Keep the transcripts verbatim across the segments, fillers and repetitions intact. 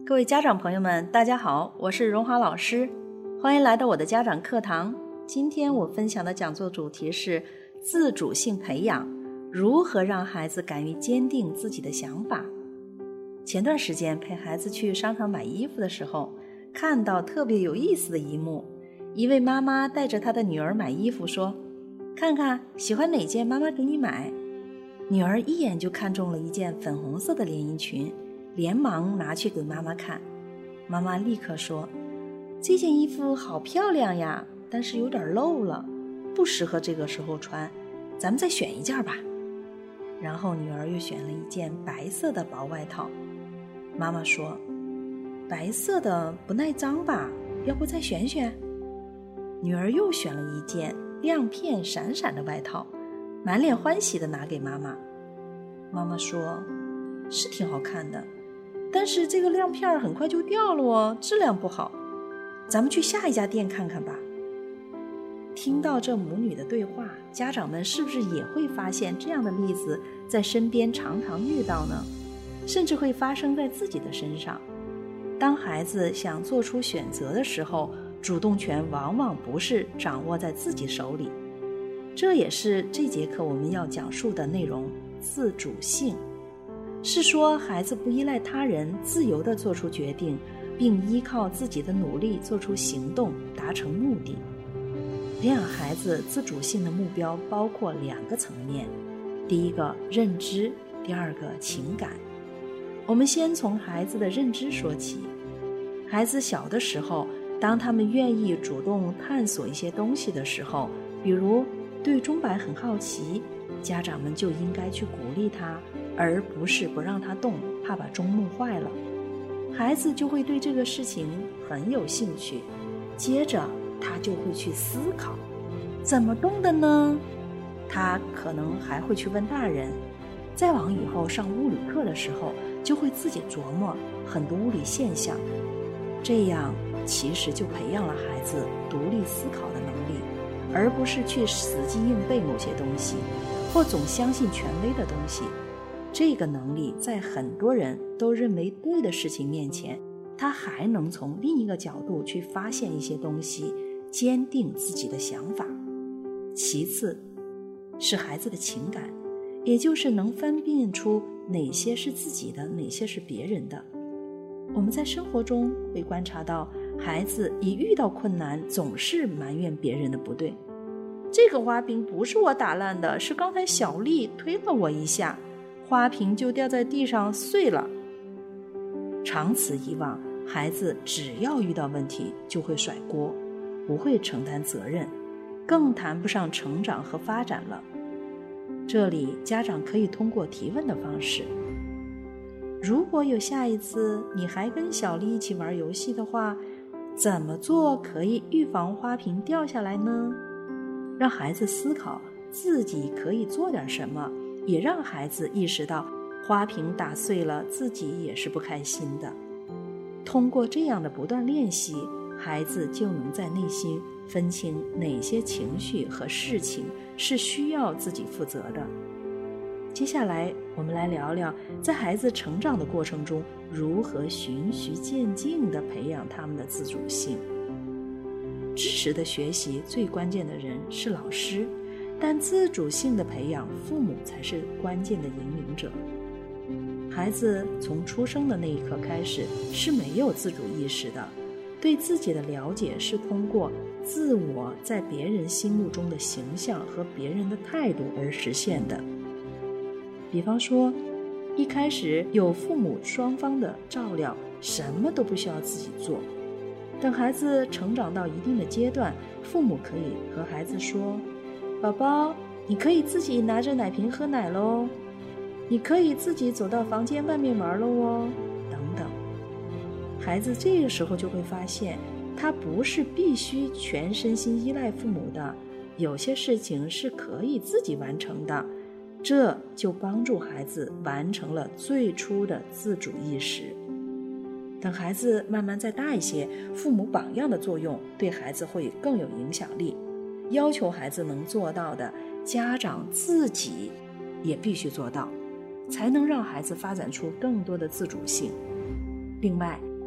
各位家长朋友们，大家好，我是荣华老师，欢迎来到我的家长课堂。今天我分享的讲座主题是自主性培养，如何让孩子敢于坚定自己的想法。前段时间陪孩子去商场买衣服的时候，看到特别有意思的一幕，一位妈妈带着她的女儿买衣服说，看看喜欢哪件，妈妈给你买。女儿一眼就看中了一件粉红色的连衣裙，连忙拿去给妈妈看。妈妈立刻说，这件衣服好漂亮呀，但是有点露了，不适合这个时候穿，咱们再选一件吧。然后女儿又选了一件白色的薄外套。妈妈说，白色的不耐脏吧，要不再选选。女儿又选了一件亮片闪闪的外套，满脸欢喜地拿给妈妈。妈妈说，是挺好看的，但是这个亮片很快就掉了哦，质量不好，咱们去下一家店看看吧。听到这母女的对话，家长们是不是也会发现这样的例子在身边常常遇到呢？甚至会发生在自己的身上。当孩子想做出选择的时候，主动权往往不是掌握在自己手里。这也是这节课我们要讲述的内容，自主性。是说孩子不依赖他人，自由地做出决定，并依靠自己的努力做出行动，达成目的。培养孩子自主性的目标包括两个层面，第一个认知，第二个情感。我们先从孩子的认知说起。孩子小的时候，当他们愿意主动探索一些东西的时候，比如对钟摆很好奇，家长们就应该去鼓励他，而不是不让他动，怕把钟弄坏了。孩子就会对这个事情很有兴趣，接着他就会去思考，怎么动的呢？他可能还会去问大人。再往以后上物理课的时候，就会自己琢磨很多物理现象。这样其实就培养了孩子独立思考的能力，而不是去死记硬背某些东西，或总相信权威的东西。这个能力在很多人都认为对的事情面前，他还能从另一个角度去发现一些东西，坚定自己的想法。其次是孩子的情感，也就是能分辨出哪些是自己的，哪些是别人的。我们在生活中会观察到，孩子一遇到困难总是埋怨别人的不对，这个花瓶不是我打烂的，是刚才小丽推了我一下，花瓶就掉在地上碎了。长此以往，孩子只要遇到问题就会甩锅，不会承担责任，更谈不上成长和发展了。这里家长可以通过提问的方式，如果有下一次你还跟小丽一起玩游戏的话，怎么做可以预防花瓶掉下来呢？让孩子思考自己可以做点什么，也让孩子意识到花瓶打碎了自己也是不开心的。通过这样的不断练习，孩子就能在内心分清哪些情绪和事情是需要自己负责的。接下来我们来聊聊在孩子成长的过程中，如何循序渐进地培养他们的自主性。知识的学习最关键的人是老师，但自主性的培养，父母才是关键的引领者。孩子从出生的那一刻开始是没有自主意识的，对自己的了解是通过自我在别人心目中的形象和别人的态度而实现的。比方说，一开始有父母双方的照料，什么都不需要自己做。等孩子成长到一定的阶段，父母可以和孩子说，宝宝，你可以自己拿着奶瓶喝奶咯，你可以自己走到房间外面玩咯哦，等等。孩子这个时候就会发现，他不是必须全身心依赖父母的，有些事情是可以自己完成的，这就帮助孩子完成了最初的自主意识。等孩子慢慢再大一些，父母榜样的作用对孩子会更有影响力。要求孩子能做到的，家长自己也必须做到，才能让孩子发展出更多的自主性。另外，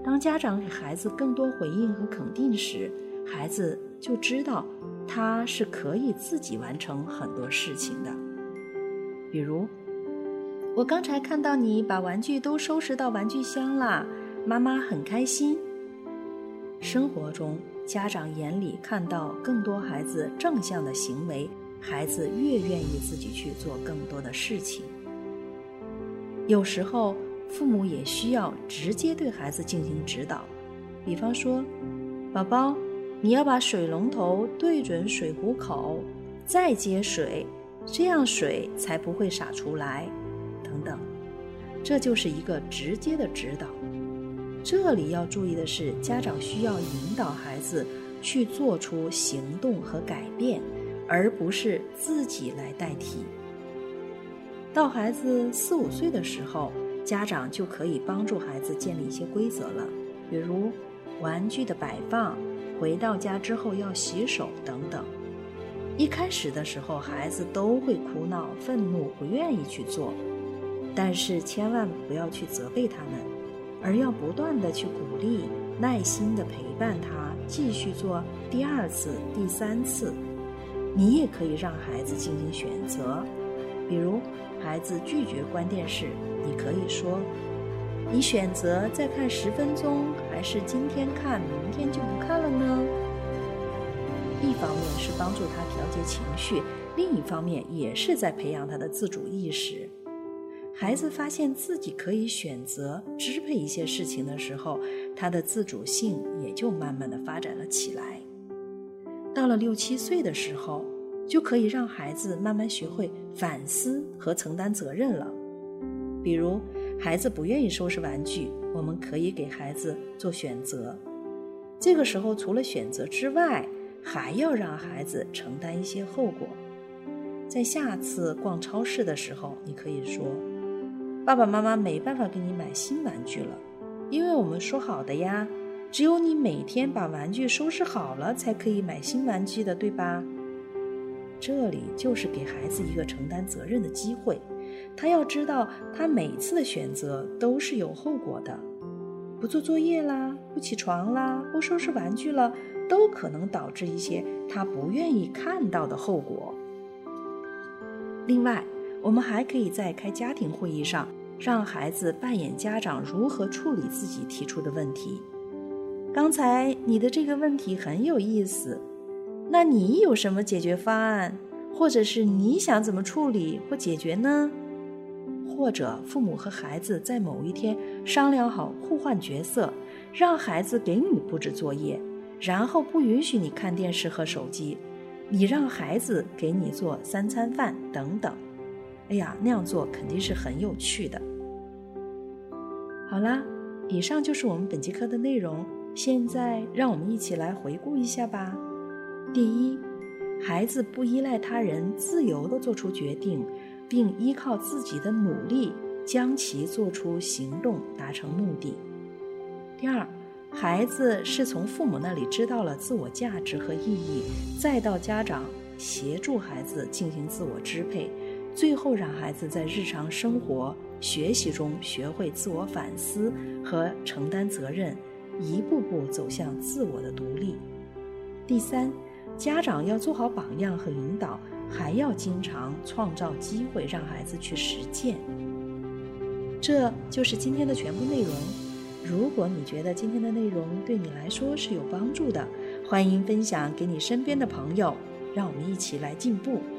当家长给孩子更多回应和肯定时，孩子就知道他是可以自己完成很多事情的。比如，我刚才看到你把玩具都收拾到玩具箱啦，妈妈很开心。生活中，家长眼里看到更多孩子正向的行为，孩子越愿意自己去做更多的事情。有时候，父母也需要直接对孩子进行指导，比方说，宝宝，你要把水龙头对准水壶口，再接水，这样水才不会洒出来，等等。这就是一个直接的指导。这里要注意的是，家长需要引导孩子去做出行动和改变，而不是自己来代替。到孩子四五岁的时候，家长就可以帮助孩子建立一些规则了，比如玩具的摆放，回到家之后要洗手等等。一开始的时候，孩子都会哭闹、愤怒，不愿意去做，但是千万不要去责备他们，而要不断地去鼓励，耐心地陪伴他，继续做第二次、第三次。你也可以让孩子进行选择，比如孩子拒绝关电视，你可以说，你选择再看十分钟，还是今天看，明天就不看了呢？一方面是帮助他调节情绪，另一方面也是在培养他的自主意识。孩子发现自己可以选择支配一些事情的时候，他的自主性也就慢慢的发展了起来。到了六七岁的时候，就可以让孩子慢慢学会反思和承担责任了。比如，孩子不愿意收拾玩具，我们可以给孩子做选择。这个时候，除了选择之外，还要让孩子承担一些后果。在下次逛超市的时候，你可以说，爸爸妈妈没办法给你买新玩具了，因为我们说好的呀，只有你每天把玩具收拾好了才可以买新玩具的，对吧？这里就是给孩子一个承担责任的机会，他要知道他每次的选择都是有后果的，不做作业啦，不起床啦，不收拾玩具了，都可能导致一些他不愿意看到的后果。另外，我们还可以在开家庭会议上，让孩子扮演家长如何处理自己提出的问题。刚才你的这个问题很有意思，那你有什么解决方案？或者是你想怎么处理或解决呢？或者父母和孩子在某一天商量好互换角色，让孩子给你布置作业，然后不允许你看电视和手机，你让孩子给你做三餐饭等等。哎呀，那样做肯定是很有趣的。好啦，以上就是我们本节课的内容，现在让我们一起来回顾一下吧。第一，孩子不依赖他人，自由地做出决定，并依靠自己的努力将其做出行动，达成目的。第二，孩子是从父母那里知道了自我价值和意义，再到家长协助孩子进行自我支配，最后让孩子在日常生活、学习中学会自我反思和承担责任，一步步走向自我的独立。第三，家长要做好榜样和引导，还要经常创造机会让孩子去实践。这就是今天的全部内容。如果你觉得今天的内容对你来说是有帮助的，欢迎分享给你身边的朋友，让我们一起来进步。